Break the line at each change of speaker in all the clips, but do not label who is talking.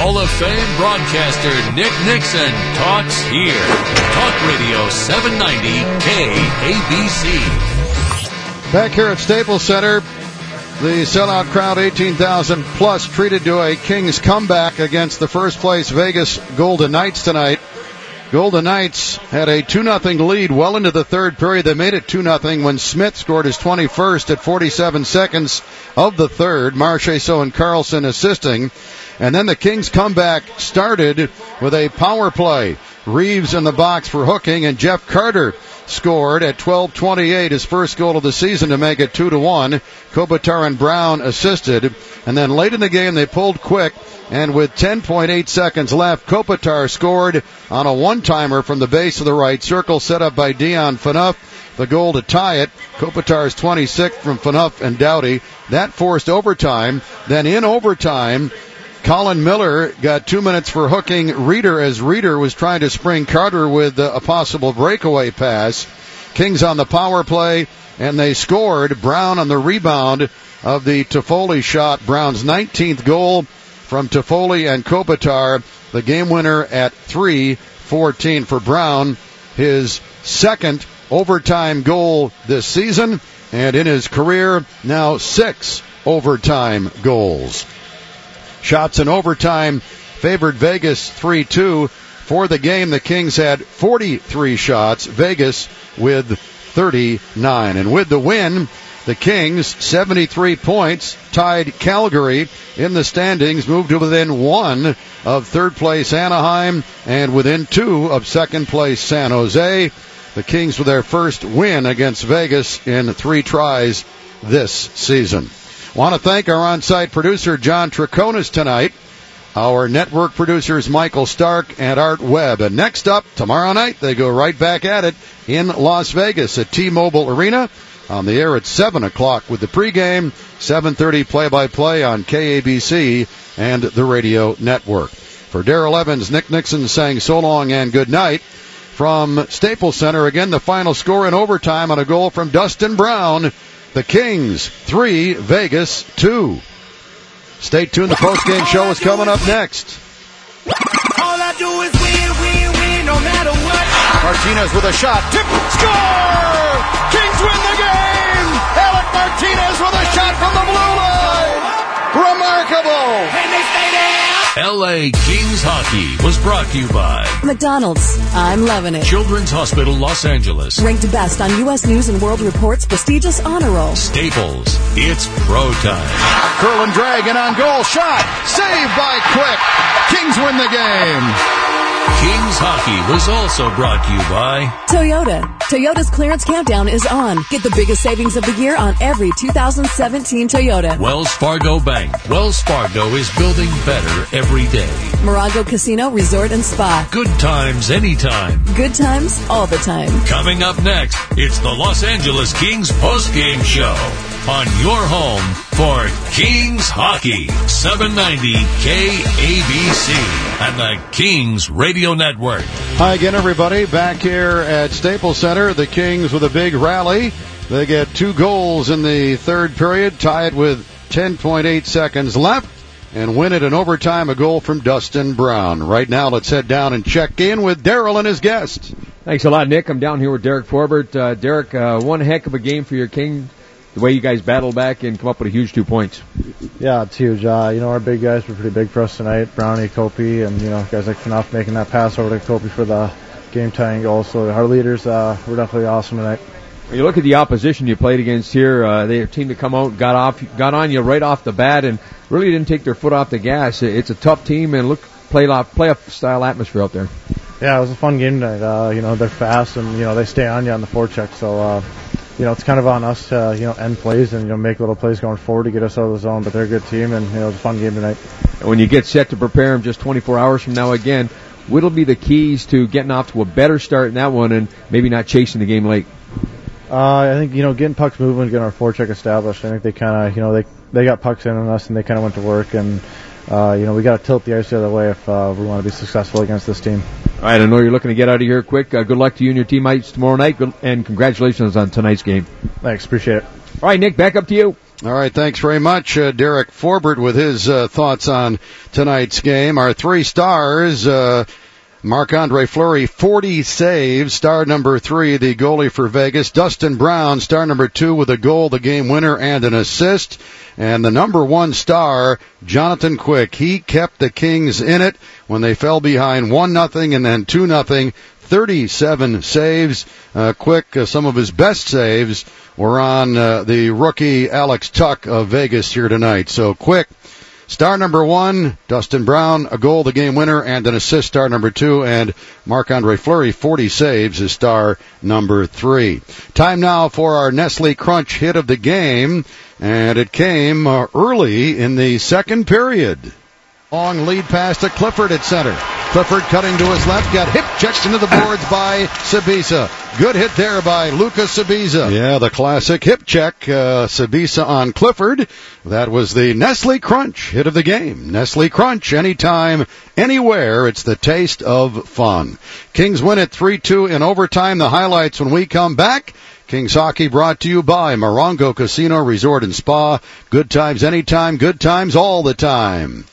Hall of Fame broadcaster Nick Nixon talks here. Talk Radio 790 KABC.
Back here at Staples Center, the sellout crowd, 18,000 plus, treated to a Kings comeback against the first place Vegas Golden Knights tonight. Golden Knights had a 2-0 lead well into the third period. They made it 2-0 when Smith scored his 21st at 47 seconds of the third. Marchessault and Carlson assisting. And then the Kings comeback started with a power play. Reeves in the box for hooking, and Jeff Carter scored at 12:28, his first goal of the season to make it 2-1. Kopitar and Brown assisted. And then late in the game, they pulled quick, and with 10.8 seconds left, Kopitar scored on a one-timer from the base of the right circle, set up by Dion Phaneuf. The goal to tie it. Kopitar's 26th from Phaneuf and Doughty. That forced overtime. Then in overtime, Colin Miller got 2 minutes for hooking Reeder as Reeder was trying to spring Carter with a possible breakaway pass. Kings on the power play, and they scored. Brown on the rebound of the Toffoli shot. Brown's 19th goal from Toffoli and Kopitar. The game winner at 3:14 for Brown. His second overtime goal this season, and in his career, now 6 overtime goals. Shots in overtime favored Vegas 3-2. For the game, the Kings had 43 shots, Vegas with 39. And with the win, the Kings, 73 points, tied Calgary in the standings, moved to within 1 of third place Anaheim and within 2 of second place San Jose. The Kings with their first win against Vegas in 3 tries this season. Want to thank our on-site producer, John Triconis, tonight. Our network producers, Michael Stark and Art Webb. And next up, tomorrow night, they go right back at it in Las Vegas at T-Mobile Arena. On the air at 7 o'clock with the pregame, 7:30 play-by-play on KABC and the radio network. For Darrell Evans, Nick Nixon saying so long and good night. From Staples Center, again, the final score in overtime on a goal from Dustin Brown. The Kings 3, Vegas 2. Stay tuned. The postgame show is coming up next.
All I do is win, no matter what.
Martinez with a shot. Tip, score! Kings win the game! Alec Martinez with a shot from the blue line! Remarkable!
And they stay there.
LA Kings Hockey was brought to you by
McDonald's. I'm loving it.
Children's Hospital Los Angeles.
Ranked best on U.S. News and World Report's prestigious honor roll.
Staples. It's pro time.
Curl and drag and on goal. Shot. Saved by Quick. Kings win the game.
Kings Hockey was also brought to you by
Toyota. Toyota's clearance countdown is on. Get the biggest savings of the year on every 2017 Toyota.
Wells Fargo Bank. Wells Fargo is building better every day.
Morongo Casino Resort and Spa.
Good times anytime.
Good times all the time.
Coming up next, it's the Los Angeles Kings postgame show on your home for Kings Hockey, 790 KABC and the Kings Radio Network.
Hi again, everybody. Back here at Staples Center, the Kings with a big rally. They get 2 goals in the third period, tie it with 10.8 seconds left, and win it in overtime, a goal from Dustin Brown. Right now, let's head down and check in with Darrell and his guest.
Thanks a lot, Nick. I'm down here with Derek Forbert. Derek, one heck of a game for your King. The way you guys battled back and come up with a huge 2 points.
Yeah, it's huge. Our big guys were pretty big for us tonight. Brownie, Kopi, and, guys like Phaneuf making that pass over to Kopi for the game-tying goal. So our leaders were definitely awesome tonight.
When you look at the opposition you played against here, they're a team that come out, got on you right off the bat, and really didn't take their foot off the gas. It's a tough team, and playoff style atmosphere out there.
Yeah, it was a fun game tonight. They're fast, and, they stay on you on the forecheck. So, it's kind of on us to, end plays and, make little plays going forward to get us out of the zone. But they're a good team, and, it was a fun game tonight.
And when you get set to prepare them just 24 hours from now again, what'll be the keys to getting off to a better start in that one and maybe not chasing the game late?
I think, getting pucks moving, getting our forecheck established. I think they kind of, they got pucks in on us, and they kind of went to work. And, we got to tilt the ice the other way if we want to be successful against this team.
All right, I know you're looking to get out of here quick. Good luck to you and your teammates tomorrow night, and congratulations on tonight's game.
Thanks, appreciate it.
All right, Nick, back up to you.
All right, thanks very much, Derek Forbert, with his thoughts on tonight's game. Our 3 stars, Marc-Andre Fleury, 40 saves, star number 3, the goalie for Vegas. Dustin Brown, star number 2, with a goal, the game winner, and an assist. And the number 1 star, Jonathan Quick. He kept the Kings in it when they fell behind 1-0 and then 2-0. 37 saves. Quick, some of his best saves were on the rookie Alex Tuch of Vegas here tonight. So Quick, star number 1, Dustin Brown, a goal, the game winner, and an assist, star number 2, and Marc-Andre Fleury, 40 saves, is star number 3. Time now for our Nestle Crunch hit of the game, and it came early in the second period. Long lead pass to Clifford at center. Clifford cutting to his left, got hip checked into the boards by Sabisa. Good hit there by Lucas Sabisa. Yeah, the classic hip check, Sabisa on Clifford. That was the Nestle Crunch hit of the game. Nestle Crunch, anytime, anywhere, it's the taste of fun. Kings win it 3-2 in overtime. The highlights when we come back. Kings Hockey brought to you by Morongo Casino Resort and Spa. Good times anytime, good times all the time.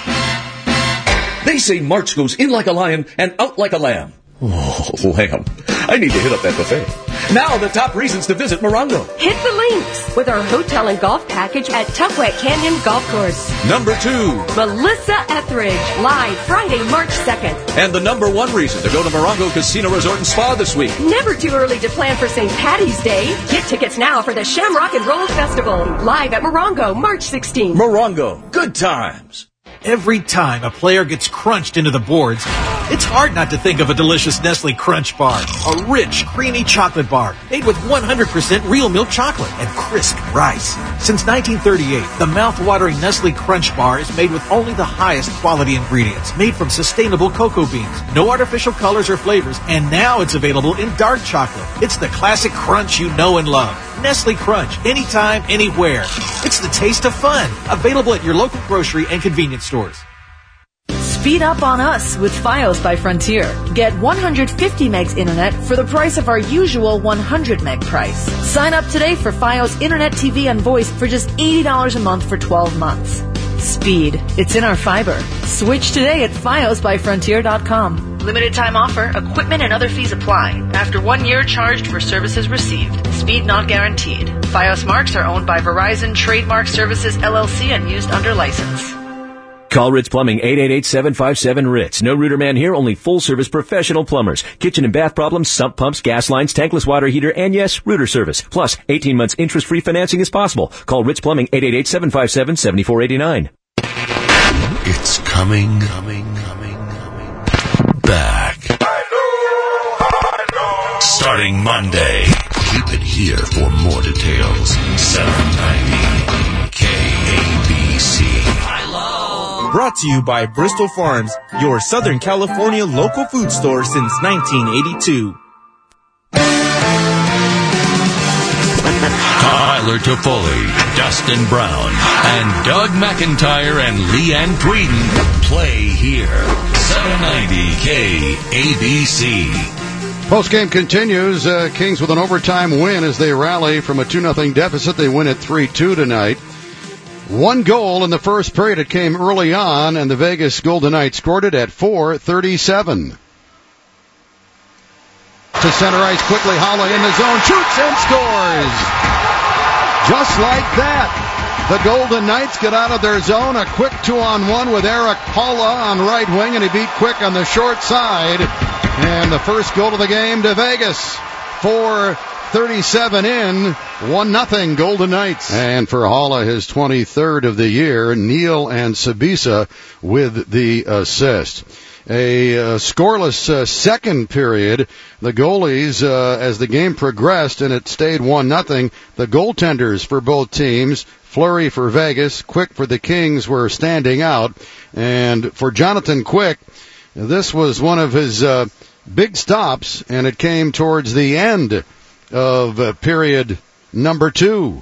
They say March goes in like a lion and out like a lamb. Oh, lamb. I need to hit up that buffet. Now the top reasons to visit Morongo.
Hit the links with our hotel and golf package at Tukwet Canyon Golf Course.
Number 2.
Melissa Etheridge, live Friday, March 2nd.
And the number 1 reason to go to Morongo Casino Resort and Spa this week.
Never too early to plan for St. Paddy's Day. Get tickets now for the Shamrock and Roll Festival. Live at Morongo, March 16th.
Morongo. Good times.
Every time a player gets crunched into the boards, it's hard not to think of a delicious Nestle Crunch bar. A rich, creamy chocolate bar made with 100% real milk chocolate and crisp rice. Since 1938, the mouth-watering Nestle Crunch bar is made with only the highest quality ingredients, made from sustainable cocoa beans, no artificial colors or flavors, and now it's available in dark chocolate. It's the classic crunch you know and love. Nestle Crunch, anytime, anywhere. It's the taste of fun. Available at your local grocery and convenience stores.
Speed up on us with Fios by Frontier. Get 150 megs internet for the price of our usual 100 meg price. Sign up today for Fios Internet, TV, and voice for just $80 a month for 12 months. Speed. It's in our fiber. Switch today at FiosByFrontier.com. Limited time offer. Equipment and other fees apply. After 1 year, charged for services received. Speed not guaranteed. Fios marks are owned by Verizon Trademark Services LLC and used under license.
Call Ritz Plumbing, 888-757-RITZ. No rooter man here, only full-service professional plumbers. Kitchen and bath problems, sump pumps, gas lines, tankless water heater, and yes, rooter service. Plus, 18 months interest-free financing is possible. Call Ritz Plumbing, 888-757-7489.
It's coming back. Starting Monday. Keep it here for more details. 790 KABC.
Brought to you by Bristol Farms, your Southern California local food store since 1982.
Tyler Toffoli, Dustin Brown, and Doug McIntyre and Leanne Tweeden play here. 790 KABC.
Postgame continues. Kings with an overtime win as they rally from a 2-0 deficit. They win at 3-2 tonight. 1 goal in the first period. It came early on, and the Vegas Golden Knights scored it at 4:37. To center ice quickly, Haula in the zone, shoots and scores! Just like that, the Golden Knights get out of their zone. A quick 2-on-1 with Eric Haula on right wing, and he beat Quick on the short side. And the first goal of the game to Vegas. 4:37 in, 1-0 Golden Knights. And for Haula, his 23rd of the year, Neal and Sabisa with the assist. A scoreless second period. The goalies, as the game progressed and it stayed 1-0, the goaltenders for both teams, Fleury for Vegas, Quick for the Kings, were standing out. And for Jonathan Quick, this was one of his big stops, and it came towards the end of period number 2.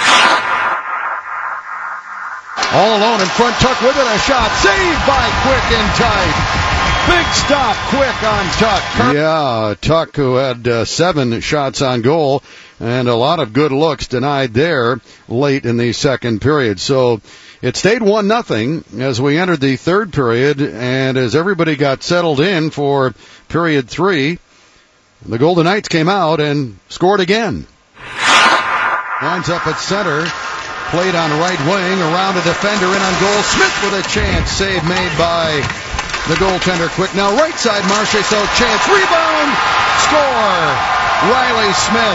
All alone in front, Tuch with it, a shot, saved by Quick in tight. Big stop, Quick on Tuch. Yeah, Tuch, who had 7 shots on goal, and a lot of good looks denied there late in the second period. So it stayed 1-0 as we entered the third period, and as everybody got settled in for period 3, the Golden Knights came out and scored again. Lines up at center, played on right wing, around a defender, in on goal. Smith with a chance, save made by the goaltender Quick. Now right side, Marchessault, chance, rebound, score, Riley Smith.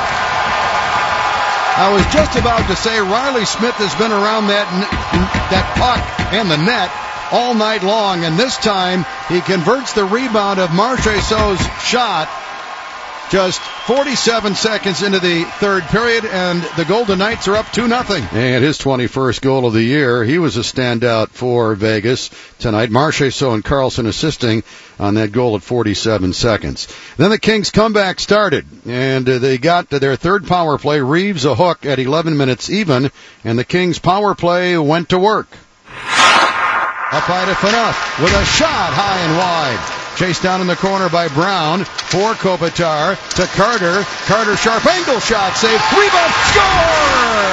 I was just about to say Riley Smith has been around that puck and the net all night long, and this time he converts the rebound of Marchessault's shot just 47 seconds into the third period, and the Golden Knights are up 2-0. And his 21st goal of the year. He was a standout for Vegas tonight. Marchessault and Carlson assisting on that goal at 47 seconds. Then the Kings' comeback started, and they got to their third power play. Reeves a hook at 11 minutes even, and the Kings' power play went to work. Up high to Phaneuf with a shot high and wide. Chased down in the corner by Brown for Kopitar to Carter. Carter sharp angle shot, save, rebound, score!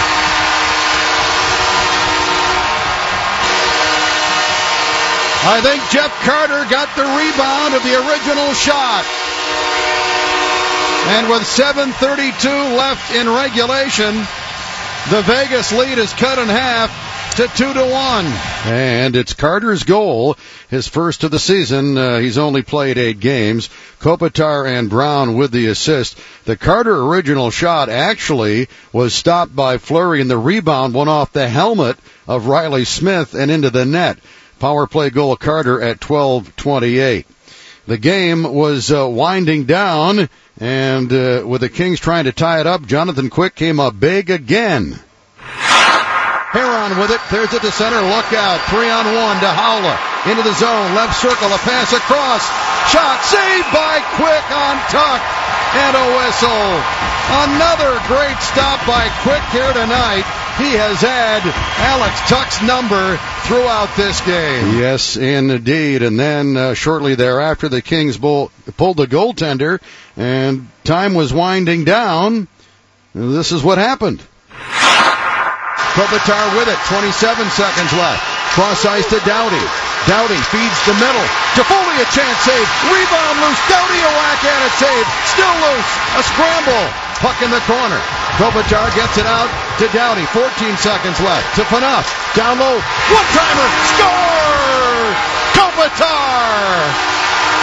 I think Jeff Carter got the rebound of the original shot. And with 7:32 left in regulation, the Vegas lead is cut in half to 2-1. And it's Carter's goal, his first of the season. He's only played 8 games. Kopitar and Brown with the assist. The Carter original shot actually was stopped by Fleury, and the rebound went off the helmet of Riley Smith and into the net. Power play goal Carter at 12:28. The game was winding down, and with the Kings trying to tie it up, Jonathan Quick came up big again. Heron with it, clears it to center, look out, 3-on-1 to Howla, into the zone, left circle, a pass across, shot, saved by Quick on Tuck, and a whistle. Another great stop by Quick here tonight. He has had Alex Tuck's number throughout this game. Yes, indeed. And then shortly thereafter, the Kings pulled the goaltender, and time was winding down. This is what happened. Kopitar with it, 27 seconds left. Cross ice to Doughty. Doughty feeds the middle. Toffoli a chance, save. Rebound loose. Doughty a whack at it, save. Still loose. A scramble. Puck in the corner. Kopitar gets it out to Doughty. 14 seconds left. To Phaneuf. Down low. One-timer. Score! Kopitar!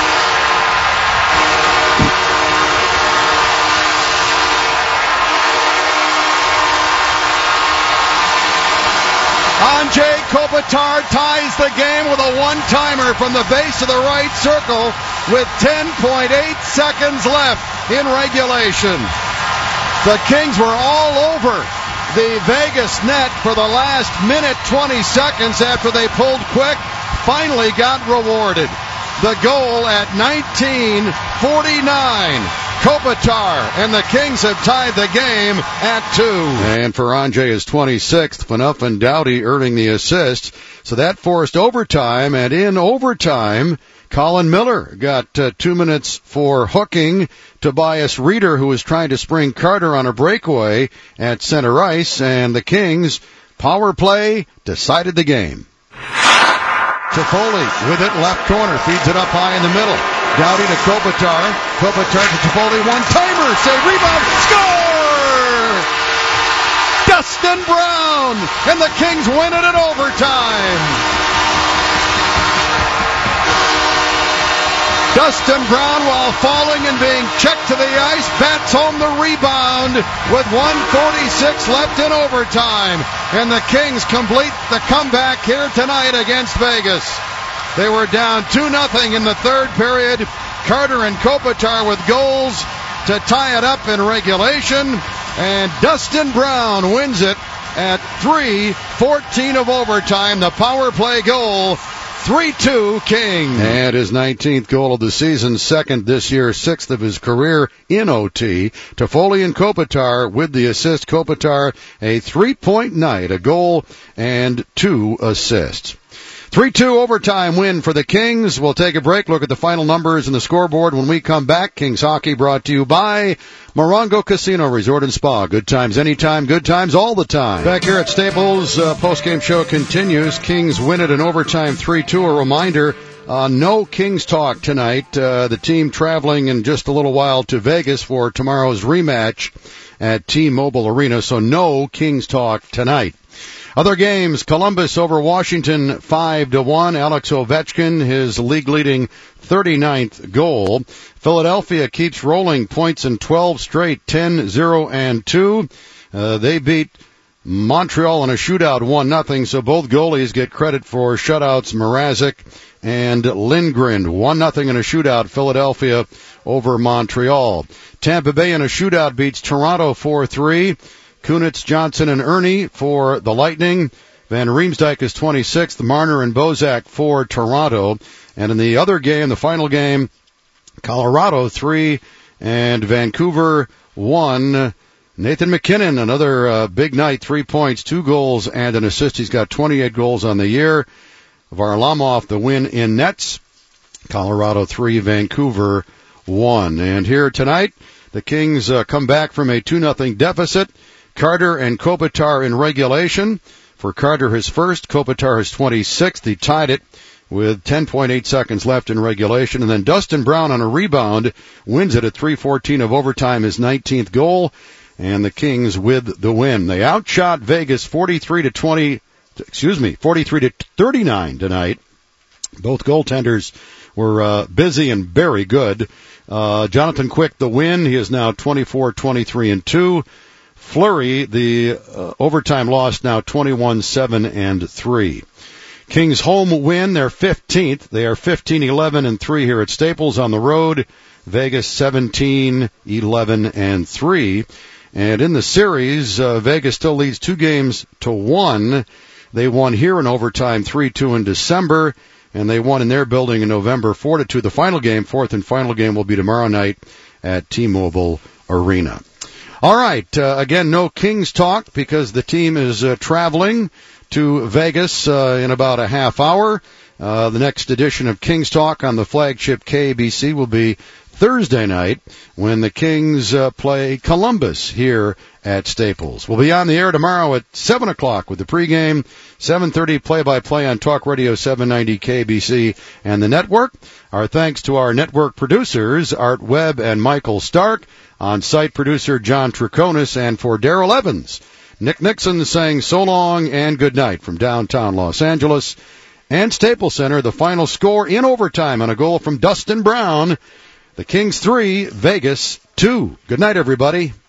Andrei Kopitar ties the game with a one-timer from the base of the right circle with 10.8 seconds left in regulation. The Kings were all over the Vegas net for the last minute 20 seconds after they pulled Quick. Finally got rewarded. The goal at 19:49. Kopitar, and the Kings have tied the game at 2. And for Andrei, his 26th, Phaneuf and Doughty earning the assist. So that forced overtime, and in overtime, Colin Miller got 2 minutes for hooking Tobias Reeder, who was trying to spring Carter on a breakaway at center ice, and the Kings' power play decided the game. Toffoli with it, left corner, feeds it up high in the middle. Doughty to Kopitar. Kopitar to Toffoli, one-timer, save, rebound, score! Dustin Brown, and the Kings win it in overtime. Dustin Brown, while falling and being checked to the ice, bats home the rebound with 1:46 left in overtime. And the Kings complete the comeback here tonight against Vegas. They were down 2-0 in the third period. Carter and Kopitar with goals to tie it up in regulation. And Dustin Brown wins it at 3:14 of overtime. The power play goal. 3-2 King. And his 19th goal of the season, second this year, 6th of his career in OT. Toffoli and Kopitar with the assist. Kopitar a 3-point night, a goal and 2 assists. 3-2 overtime win for the Kings. We'll take a break, look at the final numbers and the scoreboard when we come back. Kings hockey brought to you by Morongo Casino Resort and Spa. Good times anytime, good times all the time. Back here at Staples, post-game show continues. Kings win it in overtime 3-2. A reminder, no Kings talk tonight. The team traveling in just a little while to Vegas for tomorrow's rematch at T-Mobile Arena, so no Kings talk tonight. Other games, Columbus over Washington 5-1. Alex Ovechkin, his league-leading 39th goal. Philadelphia keeps rolling, points in 12 straight, 10-0-2. They beat Montreal in a shootout 1-0, so both goalies get credit for shutouts, Mrazek and Lindgren. 1-0 in a shootout, Philadelphia over Montreal. Tampa Bay in a shootout beats Toronto 4-3. Kunitz, Johnson, and Ernie for the Lightning. Van Riemsdyk is 26th. Marner and Bozak for Toronto. And in the other game, the final game, Colorado 3 and Vancouver 1. Nathan McKinnon, another big night, 3 points, 2 goals, and an assist. He's got 28 goals on the year. Varlamov, the win in nets. Colorado 3, Vancouver 1. And here tonight, the Kings come back from a 2-0 deficit. Carter and Kopitar in regulation. For Carter, his first. Kopitar, his 26th. He tied it with 10.8 seconds left in regulation. And then Dustin Brown on a rebound wins it at 3:14 of overtime, his 19th goal. And the Kings with the win. They outshot Vegas 43-39 tonight. Both goaltenders were busy and very good. Jonathan Quick, the win. He is now 24-23-2. Fleury, the overtime loss, now 21-7-3. Kings home win, they're 15th. They are 15-11-3 here at Staples. On the road, Vegas 17-11-3. And in the series, Vegas still leads 2-1. They won here in overtime 3-2 in December, and they won in their building in November 4-2. The final game, fourth and final game, will be tomorrow night at T-Mobile Arena. All right, again, no Kings talk because the team is traveling to Vegas in about a half hour. The next edition of Kings Talk on the flagship KABC will be Thursday night when the Kings play Columbus here at Staples. We'll be on the air tomorrow at 7 o'clock with the pregame, 7:30 play-by-play on Talk Radio 790 KBC and the network. Our thanks to our network producers, Art Webb and Michael Stark, on-site producer John Triconis, and for Darrell Evans, Nick Nixon saying so long and good night from downtown Los Angeles and Staples Center. The final score in overtime on a goal from Dustin Brown. The Kings 3, Vegas 2. Good night, everybody.